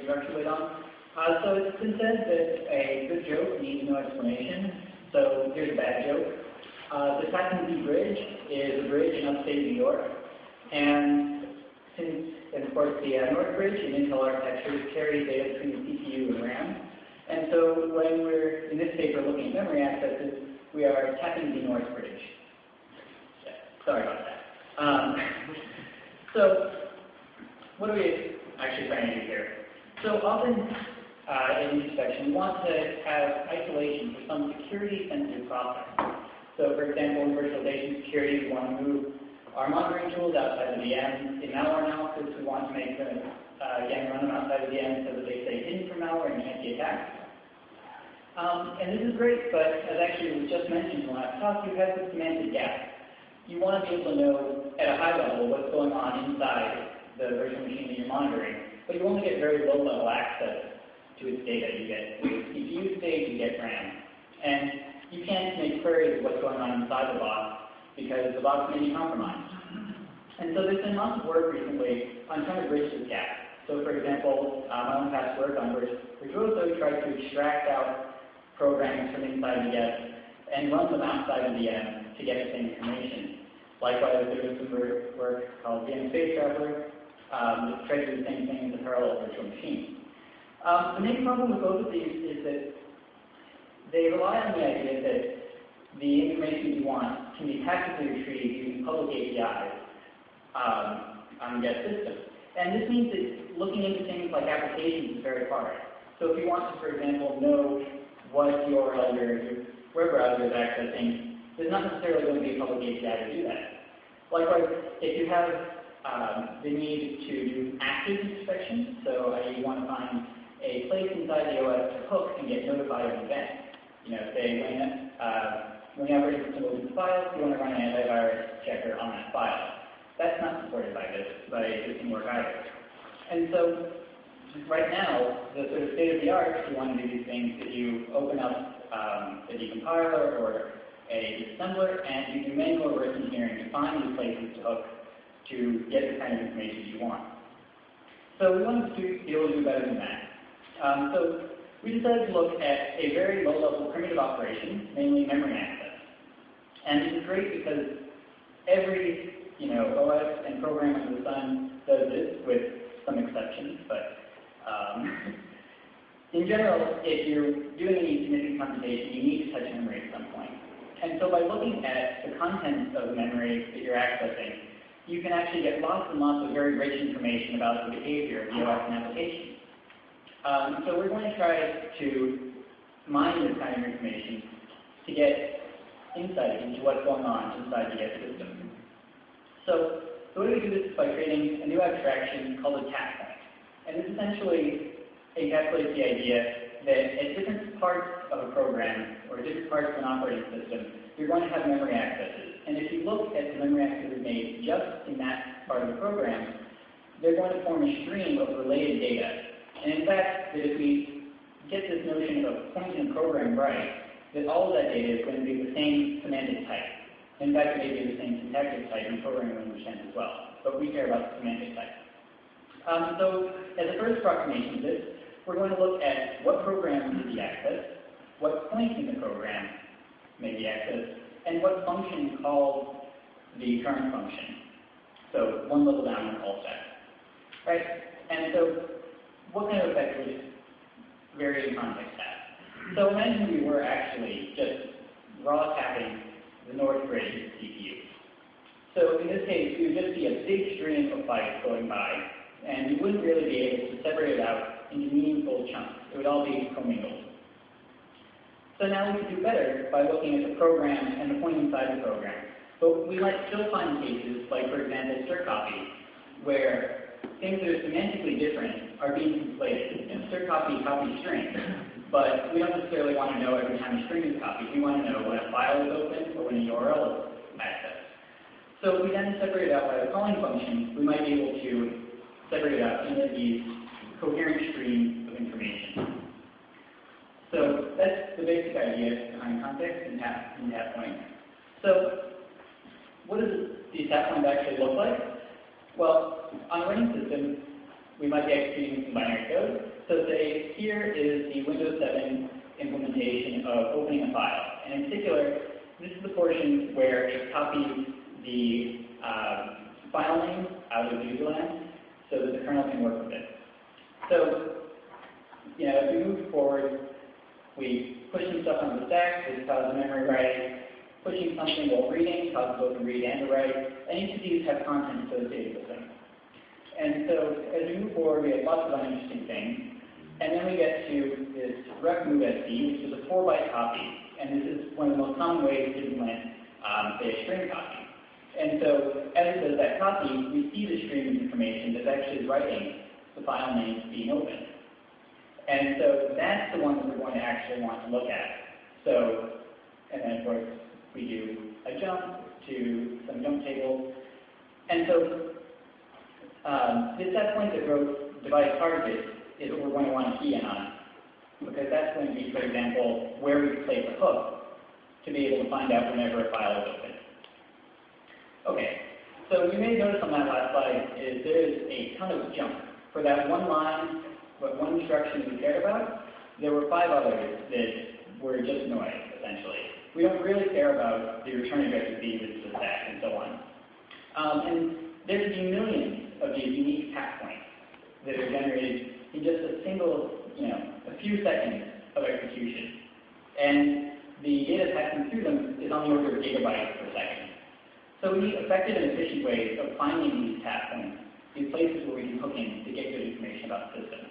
articulate on. So it's been said that a good joke needs no explanation. So here's a bad joke. The Tappan Zee Bridge is a bridge in upstate New York. And of course, the North Bridge in Intel architecture carries data between the CPU and RAM. And so when we're, in this paper, looking at memory accesses, we are tapping the North Bridge. Yeah, sorry about that. So what are we actually trying to do here? So often in inspection, we want to have isolation for some security-sensitive process. So for example, in virtualization security, we want to move our monitoring tools outside of the VM. In malware analysis, we want to make them, again, run them outside of the VM so that they stay hidden from malware and can't be attacked. And this is great, but as actually was just mentioned in the last talk, you have the semantic gap. You want to be able to know at a high level what's going on inside the virtual machine that you're monitoring, but you only get very low-level access to its data. You get CPU state, you get RAM. And you can't make queries of what's going on inside the box because the box may be compromised. And so there's been lots of work recently on trying to bridge this gap. So for example, my own past work on Virtuoso tried to extract out programs from inside the VM and run them outside of the VM to get the same information. Likewise, there was some work called VM Space Traveler that tried to do the same thing as a parallel virtual machine. The main problem with both of these is that they rely on the idea that the information you want can be tactically retrieved using public APIs on the guest system. And this means that looking into things like applications is very hard. So if you want to, for example, know what URL your web browser is accessing, there's not necessarily going to be a public API to do that. Likewise, if you have the need to do active inspection, so you want to find a place inside the OS to hook and get notified of an event. You know, say when the operating system opens files, you want to run an antivirus checker on that file. That's not supported by existing work either. And so right now, the sort of state of the art, if you want to do these things, that you open up a decompiler or a disassembler and you do manual reverse engineering to find these places to hook to get the kind of information you want. So we wanted to be able to do better than that. So we decided to look at a very low-level primitive operation, namely memory access. And this is great because every OS and program under the sun does this, with some exceptions. But in general, if you're doing any significant computation, you need to touch memory at some point. And so by looking at the contents of the memory that you're accessing, you can actually get lots and lots of very rich information about the behavior of the OS and application. So we're going to try to mine this kind of information to get insight into what's going on inside the guest system. So the way we do this is by creating a new abstraction called a tap point. And this essentially encapsulates the idea that at different parts of a program or different parts of an operating system, you're going to have memory accesses. And if you look at the memory accesses made just in that part of the program, they're going to form a stream of related data. And in fact, that if we get this notion of pointing a program right, that all of that data is going to be the same semantic type. In fact, it may be the same syntactic type in programming language sense as well. But we care about the semantic type. So as a first approximation of this, we're going to look at what programs may be accessed, what point in the program may be accessed, and what function calls the current function. So one level down in the call stack. Right? And so what kind of effect would varying context have? So imagine we were actually just raw tapping the North Bridge of the CPU. So in this case, we would just see a big stream of bytes going by, and we wouldn't really be able to separate it out into meaningful chunks. It would all be commingled. So now we could do better by looking at the program and the point inside the program. But we might still find cases, like for example, strcpy, where things that are semantically different are being conflated. And strcpy copies string, but we don't necessarily want to know every time a string is copied. We want to know when a file is opened or when a URL is accessed. So if we then separate it out by the calling function, we might be able to separate it out into these coherent streams of information. So that's the basic idea behind context and tap point. So what does the tap point actually look like? Well, on a running system, we might be executing some binary code. So say here is the Windows 7 implementation of opening a file. And in particular, this is the portion where it copies the file name out of userland so that the kernel can work with it. So, as we move forward, we push some stuff onto the stack, this causes memory writing. Pushing something while reading causes both a read and a write, and each of these have content associated with them. And so as we move forward, we have lots of uninteresting things. And then we get to this ref_move_sd, which is a 4-byte copy. And this is one of the most common ways to implement, say, a string copy. And so as it does that copy, we see the stream of information that's actually writing the file names being opened. And so that's the one that we're going to actually want to look at. So, and then of course, we do a jump to some jump tables. And so this set point that growth device target is what we're going to want to key in on, because that's going to be, for example, where we place a hook to be able to find out whenever a file is open. Okay, so you may notice on that last slide is there is a ton of junk. For that one line, one instruction we cared about, there were 5 others that were just noise, essentially. We don't really care about the return address visits to the stack and so on. And there could be millions of these unique tap points that are generated in just a single, a few seconds of execution. And the data passing through them is on the order of gigabytes per second. So we need effective and efficient ways of finding these tap points, these places where we can hook in to get good information about the system.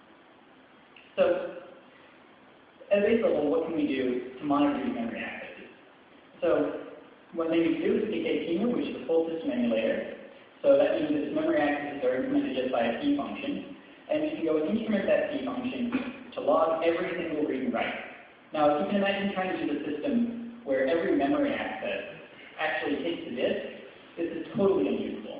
So at a base level, what can we do to monitor these memory accesses? So one thing we can do is PKPima, which is a full system emulator. So that means that memory accesses are implemented just by a P function. And we can go and instrument that P function to log every single read and write. Now, if you can imagine trying to do the system where every memory access actually hits the disk, this is totally unusable.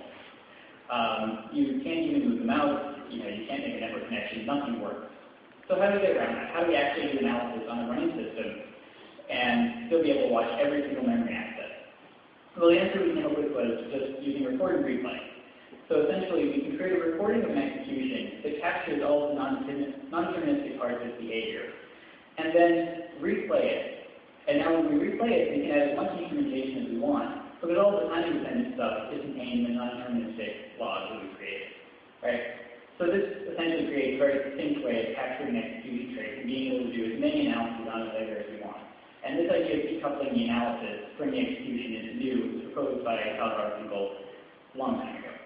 You can't even move the mouse, you can't make a network connection, nothing works. So how do we get around that? How do we actually do analysis on a running system and still be able to watch every single memory access? Well, the answer we came up with was just using recorded replay. So essentially, we can create a recording of an execution that captures all the non-deterministic parts of behavior, and then replay it. And now when we replay it, we can add as much instrumentation as we want, because all the time-dependent stuff is contained in the non-deterministic logs that we created, right? So this essentially creates a very distinct way of capturing an execution trace and being able to do as many analyses on it later as we want. And this idea of decoupling the analysis from the execution is new. It was proposed by Tal Garfinkel a long time ago.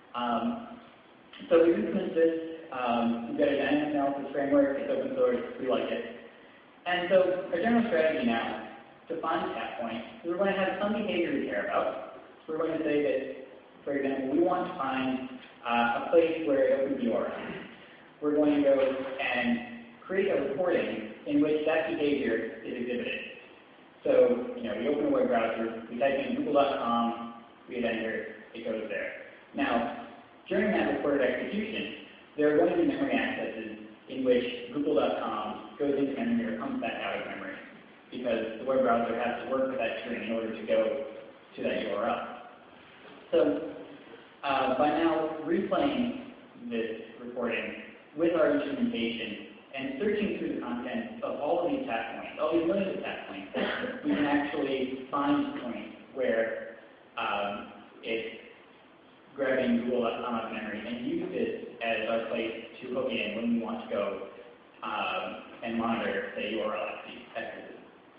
So we implement this. We've got a dynamic analysis framework. It's open source. We like it. And so our general strategy now to find a tap point is we're going to have some behavior we care about. So we're going to say that, for example, we want to find a place where it opens the URL. We're going to go and create a recording in which that behavior is exhibited. So, we open a web browser, we type in google.com, we hit enter, it goes there. Now, during that recorded execution, there are going to be memory accesses in which google.com goes into memory or comes back out of memory, because the web browser has to work with that string in order to go to that URL. So, by now replaying this recording with our instrumentation and searching through the content of all of these tap points, all these millions of tap points, we can actually find a point where it's grabbing Google.com out of memory and use this as our place to hook in when we want to go and monitor, say, URL accesses.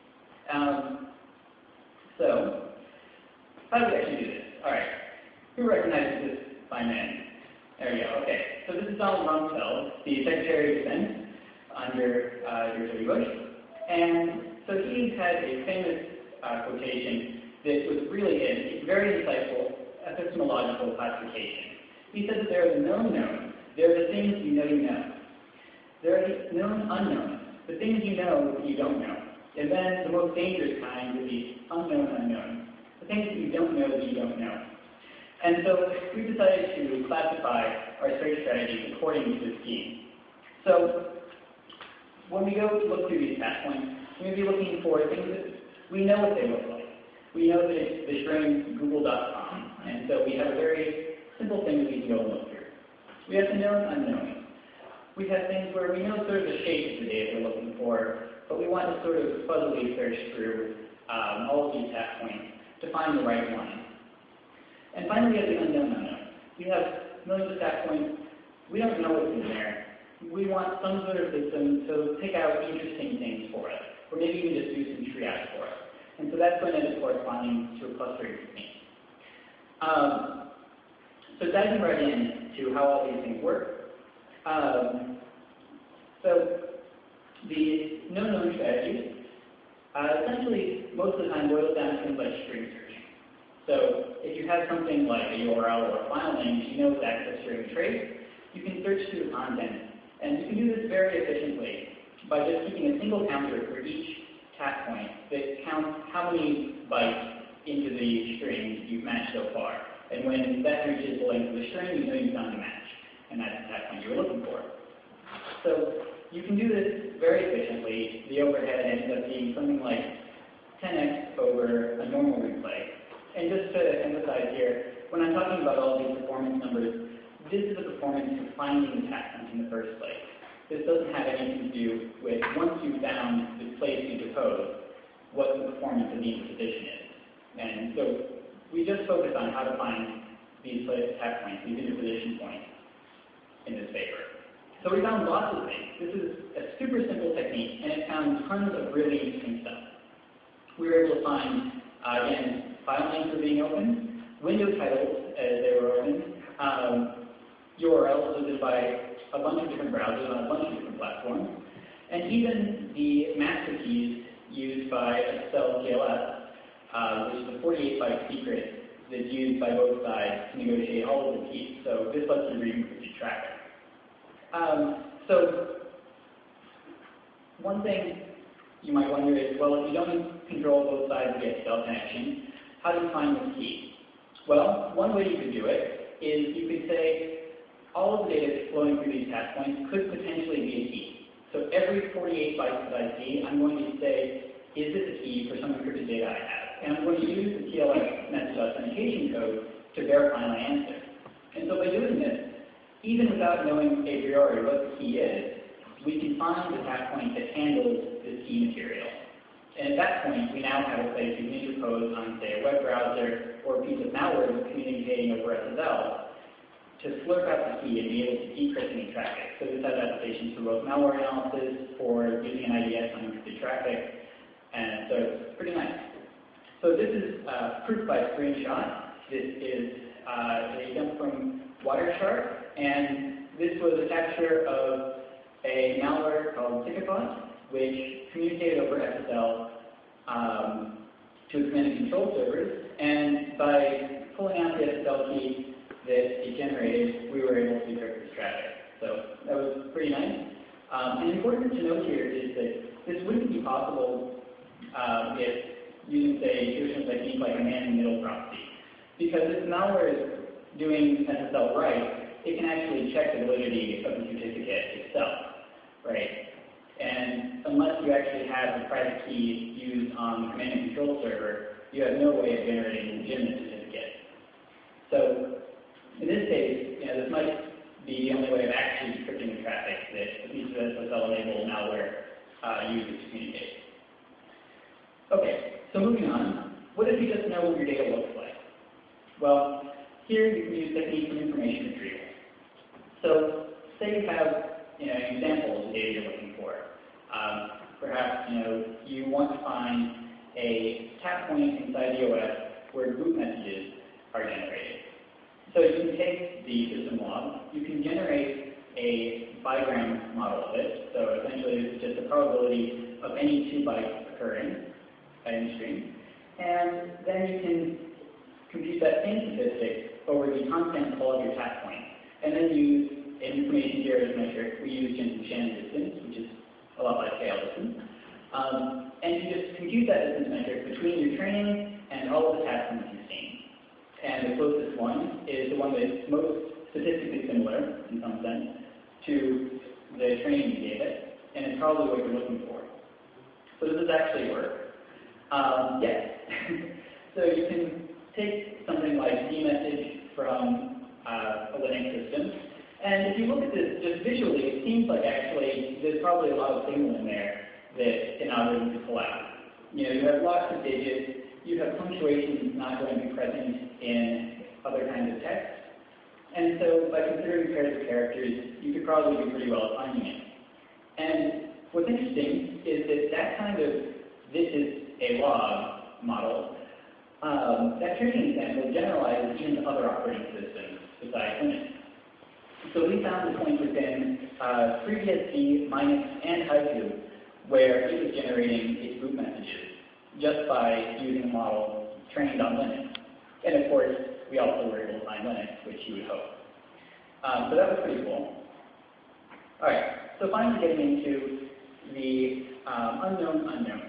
So, how do we actually do this? All right. Who recognizes this by name? There we go. Okay. So this is Donald Rumsfeld, the Secretary of Defense under George W. Bush. And so he had a famous quotation that was really it's very insightful epistemological classification. He said that there are the known knowns. There are the things you know you know. There are the known unknowns, the things you know that you don't know. And then the most dangerous kind would be unknown unknowns, the things that you don't know that you don't know. And so we decided to classify our search strategy according to this scheme. So when we go to look through these tap points, we're going to be looking for things that we know what they look like. We know that it's the string google.com, and so we have a very simple thing that we can go and look through. We have the known unknown. We have things where we know sort of the shape of the data we're looking for, but we want to sort of fuzzily search through all of these tap points to find the right one. And finally, we have the unknown unknown. We have millions of tap points. We don't know what's in there. We want some sort of system to pick out interesting things for us, or maybe even just do some triage for us. And so that's going to be corresponding to a clustering technique. So diving right into how all these things work. So the known strategy essentially most of the time boils down to things like string searching. So if you have something like a URL or a file name, you know it's access string trace, you can search through the content. And you can do this very efficiently by just keeping a single counter for each tap point that counts how many bytes into the string you've matched so far. And when that reaches the length of the string, you know you've found a match. And that's the tap point you were looking for. So you can do this very efficiently. The overhead ends up being something like 10x over a normal replay. And just to emphasize here, when I'm talking about all these performance numbers, this is the performance of finding the tap point in the first place. This doesn't have anything to do with, once you've found the place you decode, what the performance of the interposition is. And so we just focus on how to find these tap points, these interposition points in this paper. So we found lots of things. This is a super simple technique, and it found tons of really interesting stuff. We were able to find, again, file names were being opened, window titles as they were opened, URLs visited by a bunch of different browsers on a bunch of different platforms, and even the master keys used by SSL TLS, which is a 48-byte secret that's used by both sides to negotiate all of the keys. So this lets you read encrypted traffic. So one thing you might wonder is, well, if you don't control both sides of the SSL connection, how do you find this key? Well, one way you could do it is you could say, all of the data flowing through these tap points could potentially be a key. So every 48 bytes that I see, I'm going to say, is this a key for some encrypted data I have? And I'm going to use the TLS message authentication code to verify my answer. And so by doing this, even without knowing a priori what the key is, we can find the tap point that handles this key material. And at that point, we now have a place you can interpose on, say, a web browser or a piece of malware that's communicating over SSL to slurp out the key and be able to decrypt any traffic. So this has applications for both malware analysis, for using an IDS on encrypted traffic, and so it's pretty nice. So this is proof by screenshot. This is a dump from Wireshark, and this was a capture of a malware called Ticketbot, which communicated over SSL to command and control servers, and by pulling out the SSL key that it generated, we were able to decrypt this traffic. So that was pretty nice. And important to note here is that this wouldn't be possible if using, say, traditional technique like a man-in-the-middle proxy. Because if malware is doing SSL right, it can actually check the validity of the certificate itself, right? And unless you actually have the private key used on the command and control server, you have no way of generating a legitimate certificate. So in this case, this might be the only way of actually decrypting the traffic that a piece of SSL-enabled malware uses to communicate. Okay, so moving on, what if you just know what your data looks like? Well, here you can use techniques of information retrieval. So say you have an example of the data you're looking for. Perhaps you want to find a tap point inside the OS where boot messages are generated. So you can take the system log, you can generate a bigram model of it. So essentially it's just the probability of any 2 bytes occurring in the stream. And then you can compute that same statistic over the constant call of your tap point. And then use an information theory metric. We use Jensen-Shannon distance, which is a lot like scale distance. And you just compute that distance metric between your training and all of the tap points you've seen. And the closest one is the one that's most statistically similar, in some sense, to the training you gave it, and it's probably what you're looking for. So does this actually work? Yes. So you can take something like vmessage from a Linux system, And if you look at this just visually, it seems like actually there's probably a lot of signal in there that an algorithm could pull out. You know, you have lots of digits, you have punctuation that's not going to be present in other kinds of text. And so by considering pairs of characters, you could probably do pretty well at finding it. And what's interesting is that that kind of this is a log model, that training example generalizes even to other operating systems besides Linux. So we found the point within FreeBSD, Minus, and Haiku where it was generating its boot messages just by using a model trained on Linux. And of course, we also were able to find Linux, which you would hope. So that was pretty cool. All right, so finally getting into the unknown unknown.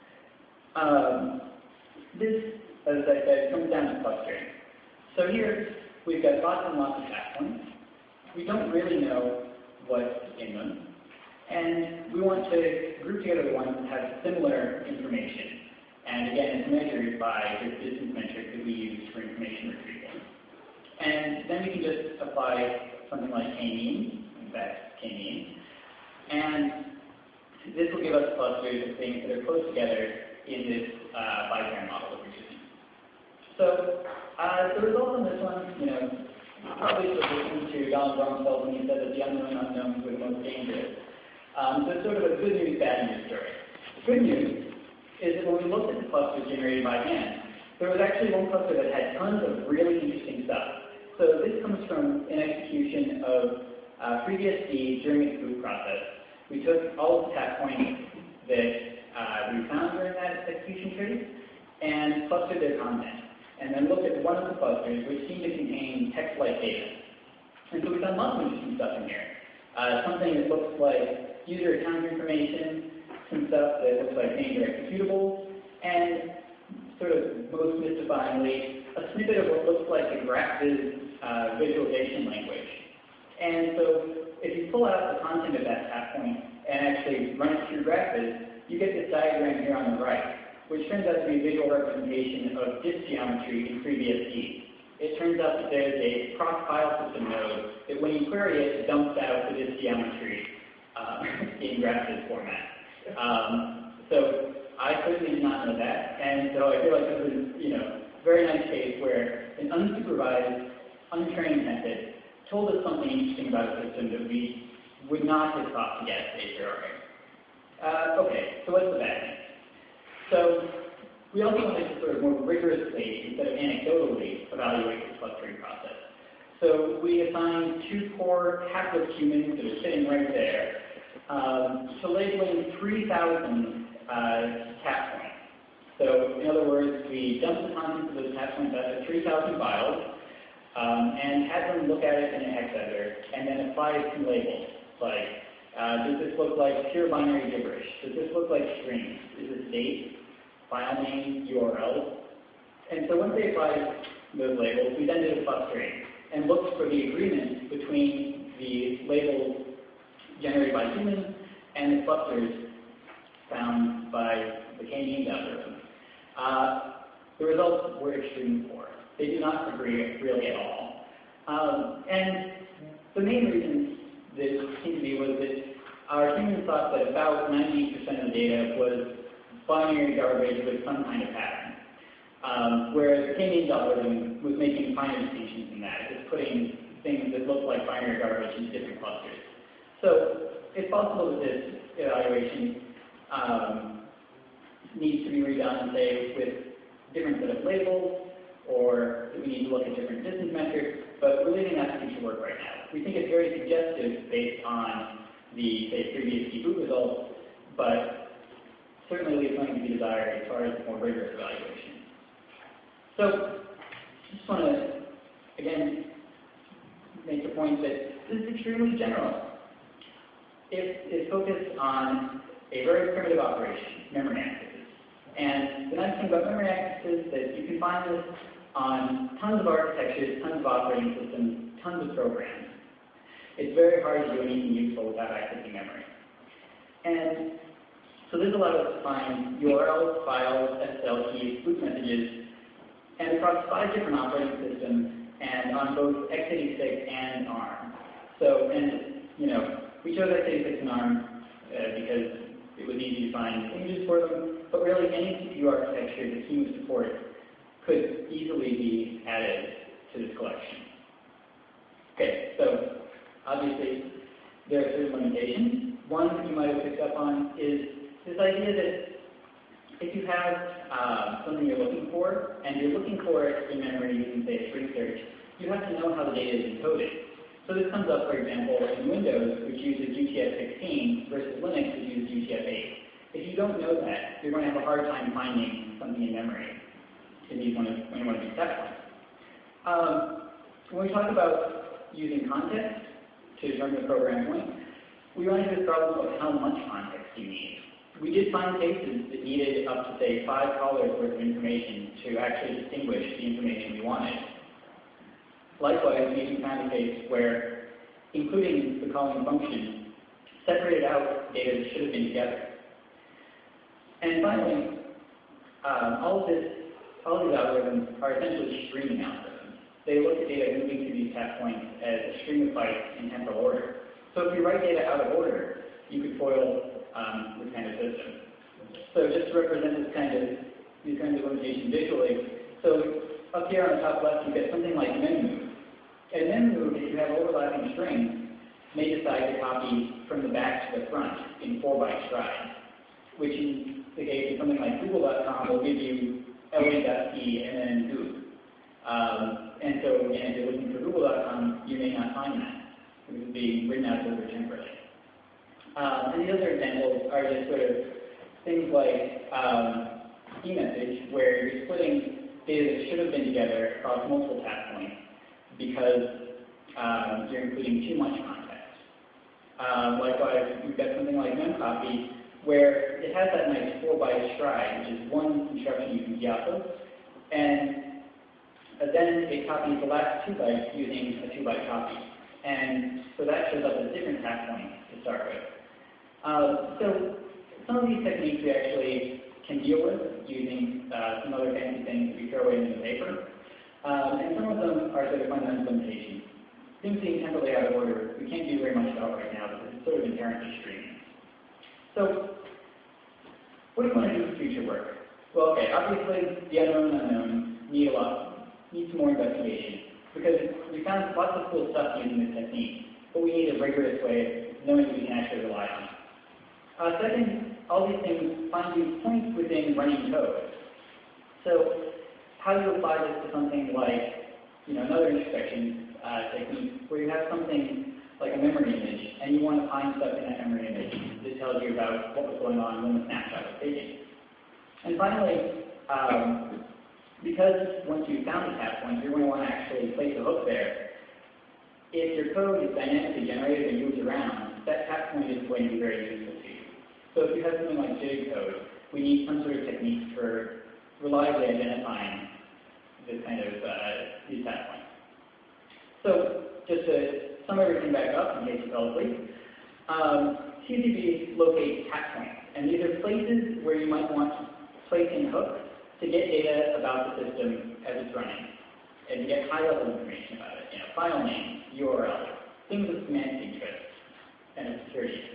This, as I said, comes down to clustering. So here, we've got lots and lots of hash points. We don't really know what's in them. And we want to group together the ones that have similar information. And again, it's measured by this distance metric that we use for information retrieval. And then we can just apply something like k-mean, in fact, k-mean. And this will give us clusters of things that are close together in this bipair model that we're using. So the result on this one, you know, probably listening to Donald Rumsfeld when he said that the unknown unknowns were the most dangerous. So it's sort of a good news, bad news story. The good news is that when we looked at the clusters generated by hand, there was actually one cluster that had tons of really interesting stuff. So this comes from an execution of FreeBSD during its boot process. We took all of the tap points that we found during that execution tree and clustered their content. And then looked at one of the clusters, which seemed to contain text-like data. And so we found lots of interesting stuff in here. Something that looks like user account information, some stuff that looks like named or executables, and sort of most mystifyingly, a snippet of what looks like a GraphViz visualization language. And so if you pull out the content of that tap point and actually run it through GraphViz, you get this diagram here on the right, which turns out to be a visual representation of disk geometry in FreeBSD. It turns out that there's a proc file system node that when you query it, dumps out the disk geometry in GraphViz format. So I certainly did not know that, and so I feel like this is, you know, a very nice case where an unsupervised, untrained method told us something interesting about a system that we would not have thought to guess a priori. Okay, so what's the bad news? So we also wanted to sort of more rigorously, instead of anecdotally, evaluate the clustering process. So we assigned 2 core hapless humans that are sitting right there to labeling 3,000 tap points. So in other words, we dumped the contents of those tap points out of 3,000 files and had them look at it in a hex editor and then apply some labels like, does this look like pure binary gibberish? Does this look like strings? Is this date, file name, URL? And so once they applied those labels, we then did a clustering and looked for the agreement between the labels generated by humans and the clusters found by the k-means algorithm. The results were extremely poor. They do not agree really at all. And the main reason that seemed to be was that our humans thought that about 90% of the data was binary garbage with some kind of pattern. Whereas the k-means algorithm was making finer distinctions than that. It was putting things that looked like binary garbage into different clusters. So it's possible that this evaluation needs to be redone, say, with different set of labels, or that we need to look at different distance metrics, but we're leaving that to future work right now. We think it's very suggestive based on the, say, FreeBSD boot results, but certainly leaves something to be desired as far as more rigorous evaluation. So, I just want to, again, make the point that this is extremely general. It is focused on a very primitive operation, memory accesses. And the nice thing about memory accesses is that you can find this on tons of architectures, tons of operating systems, tons of programs. It's very hard to do anything useful without accessing memory. And so this allowed us to find URLs, files, SSL keys, boot messages, and across 5 different operating systems, and on both x86 and ARM. So, and, you know, we chose x86 and ARM because it was easy to find images for them, but really any CPU architecture the team would support could easily be added to this collection. Okay, so obviously there are certain limitations. One that you might have picked up on is this idea that if you have something you're looking for, and you're looking for it in memory using, say, a string search, you have to know how the data is encoded. So this comes up, for example, in Windows, which uses UTF-16, versus Linux, which uses UTF-8. If you don't know that, you're going to have a hard time finding something in memory when you want to do that one. When we talk about using context to determine the program point, we run into this problem of how much context you need. We did find cases that needed up to, say, 5 callers worth of information to actually distinguish the information we wanted. Likewise, we even found a case where including the calling function separated out data that should have been together. And finally, all of these algorithms are essentially streaming algorithms. They look at data moving through these tap points as a stream of bytes in temporal order. So if you write data out of order, you could foil this kind of system. So just to represent these kinds of limitations visually, so up here on the top left, you get something like memmove. And memmove, if you have overlapping strings, may decide to copy from the back to the front in 4-byte strides, which in the case of something like Google.com will give you LA.C and then Goog. And so, again, if you're looking for Google.com, you may not find that, because it's being written out over temporally. And the other examples are just sort of things like eMessage, where you're splitting data that should have been together across multiple tap points because you're including too much context. Likewise, you've got something like memcopy, where it has that nice 4-byte stride, which is one instruction you can key off of, and then it copies the last 2 bytes using a 2-byte copy. And so that shows up as a different tap point to start with. So some of these techniques we actually can deal with using some other fancy things that we throw in the paper. And some of them are sort of fundamental limitations. Things being temporally out of order, we can't do very much about right now because it's sort of inherently streaming. So what do you want to do for future work? Well, okay, obviously the unknowns need some more investigation because we found lots of cool stuff using this technique, but we need a rigorous way of knowing that we can actually rely on it. Second, all these things find you points within running code. So how do you apply this to something like, another introspection technique where you have something like a memory image and you want to find stuff in that memory image that tells you about what was going on when the snapshot was taken. And finally, because once you've found a tap point, you're going to want to actually place a hook there. If your code is dynamically generated and moves around, that tap point is going to be very useful to you. So if you have something like JIG code, we need some sort of technique for reliably identifying this kind of these tap points. So just to sum everything back up in case you fell asleep, TCP locates tap points, and these are places where you might want to place in hooks to get data about the system as it's running, and to get high-level information about it, file name, URL, things of semantic interest, and of security interest.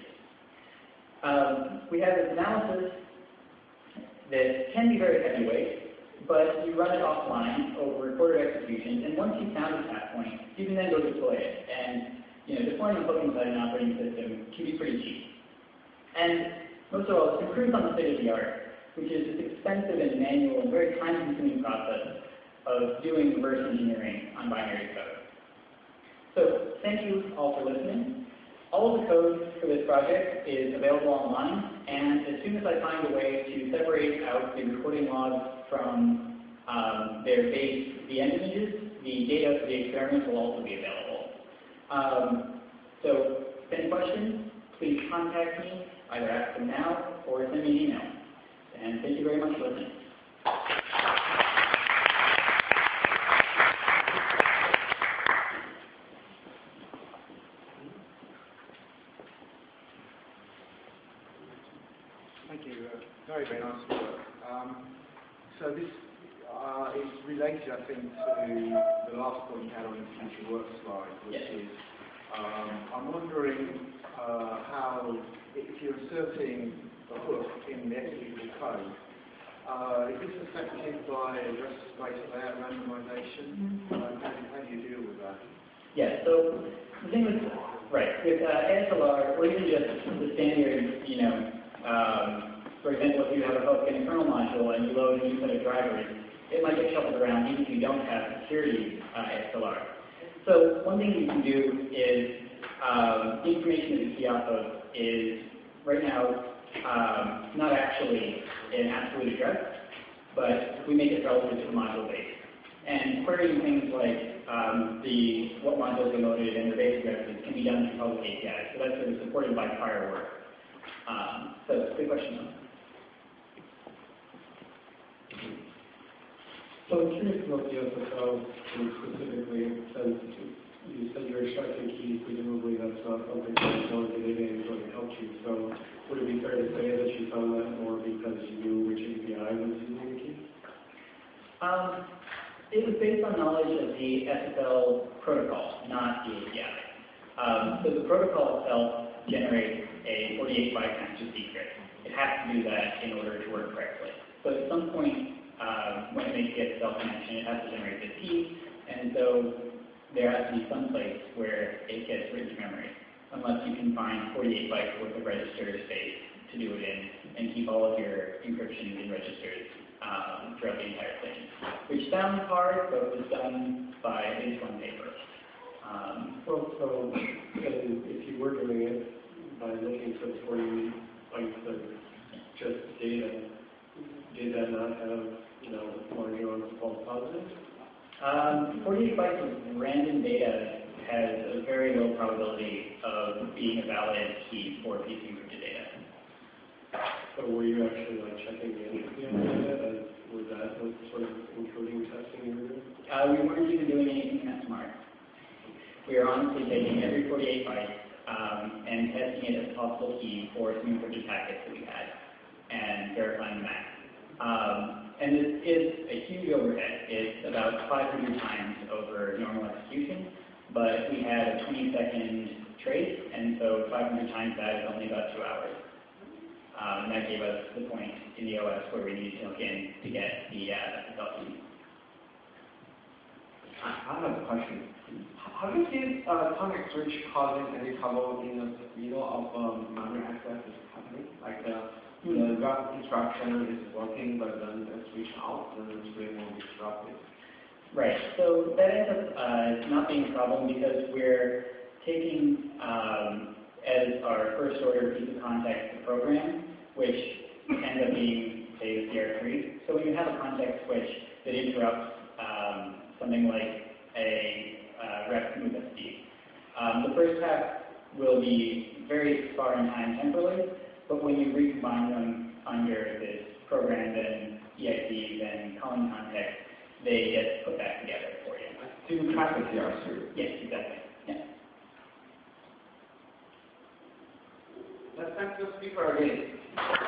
We have this analysis that can be very heavyweight, but you run it offline over recorded executions, and once you've found a tap point, you can then go deploy it. And deploying a hook inside an operating system can be pretty cheap. And most of all, it improves on the state of the art, which is this expensive and manual and very time-consuming process of doing reverse engineering on binary code. So thank you all for listening. All of the code for this project is available online, and as soon as I find a way to separate out the recording logs from their base VM images, the data for the experiment will also be available. So if any questions, please contact me, either ask them now or send me an email. And thank you very much for listening. Thank you. Very, very nice work. So this is related, I think, to the last point you had on the future work slide, which is I'm wondering how, if you're inserting a hook in the executable code, is this affected by rest space layout randomization? How do you deal with that? Yeah, so the thing with, with ASLR, or even just the standard, for example, if you have a hook in a kernel module and you load a new set of drivers, it might get shuffled around even if you don't have security ASLR. So one thing you can do is, the information that you see off of is, right now, not actually an absolute address, but we make it relative to the module base. And querying things like what modules are loaded and their base addresses can be done through public APIs. So that's sort of supported by prior work. So good question. So I'm curious about the SSL specifically, since you said you're extracting keys, presumably that's not something that going to data is going to help you. So would it be fair to say that you found that more because you knew which API was using the key? It was based on knowledge of the SSL protocol, not the API. So the protocol itself generates a 48-byte master secret. It has to do that in order to work correctly. So at some point, when it makes the SSL connection, it has to generate this key, and so there has to be some place where it gets written to memory, unless you can find 48 bytes worth of register space to do it in, and keep all of your encryptions in registers throughout the entire thing. Which sounds hard, but was done by at least one paper. So if you were doing it by looking for the 40 bytes of just data, did that not have, larger on false positives? 48 bytes of random data has a very low probability of being a valid key for a piece of encrypted data. So were you actually checking the entropy on data? Was that the sort of encoding testing you were doing? We weren't even doing anything that smart. We were honestly taking every 48 bytes and testing it as a possible key for some encrypted packets that we had and verifying the match. And this is a huge overhead. It's about 500 times over normal execution, but we had a 20-second trace, and so 500 times that is only about 2 hours. And that gave us the point in the OS where we needed to hook in to get the SSL key. I have a question. Have you seen context switch causing any trouble in the middle of memory access is happening? Like the wrap instruction is working, but then the switch out, then the screen will be disrupted. Right. So that ends up not being a problem because we're taking as our first order piece of context the program, which ends up being, say, CR3. So when you have a context switch that interrupts something like a ref move SD, the first pass will be very far in time temporally, but when you recombine them under this program, then EXE, then calling context, they get put back together for you. Do you track the CR3? Yes, exactly. Yeah. Let's thank the speaker again.